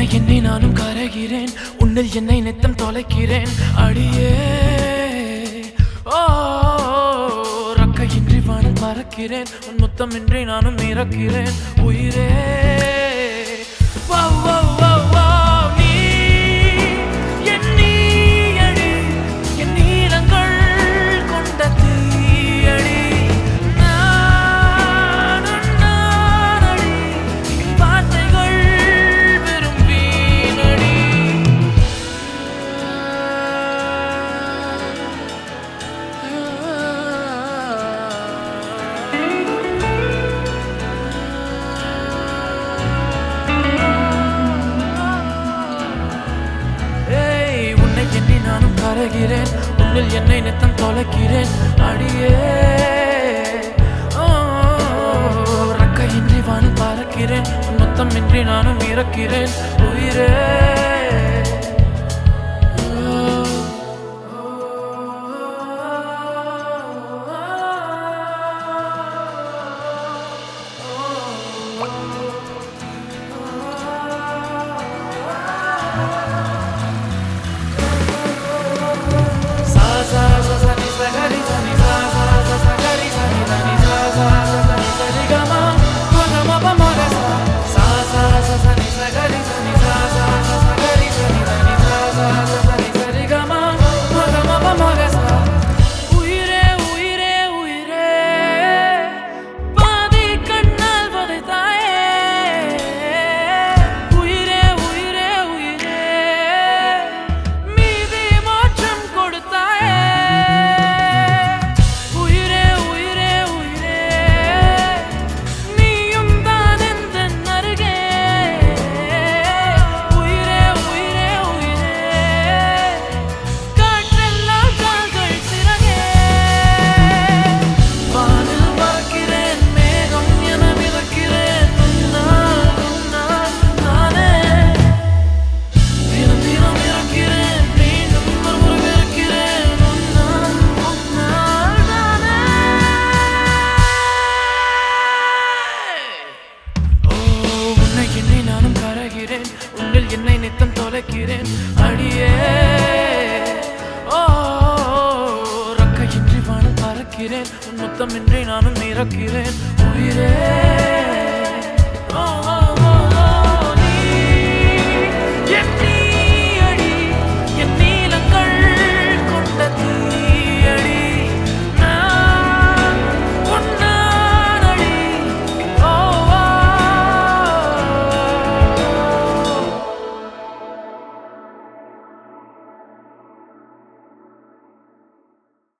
எண்ணி நானும் கரைகிறேன், உன்னில் என்னை நித்தம் தொலைக்கிறேன். அடியே ஓ ரக்கையின்றி வானில் பறக்கிறேன், உன் முத்தமின்றி நானும் இறக்கிறேன். உயிரே கரைகிறேன், உன்னில் என்னை நித்தம் தொலைக்கிறேன். அடியே ரக்கையின்றி வானில் பறக்கிறேன், உன் முத்தமின்றி நானும் இறக்கிறேன். உயிரே உன்னில் என்னை நித்தம் தொலைக்கிறேன். அடியே ஓ ரக்கையின்றி வானில் பறக்கிறேன், உன் முத்தமின்றி நானும் இறக்கிறேன். உயிரே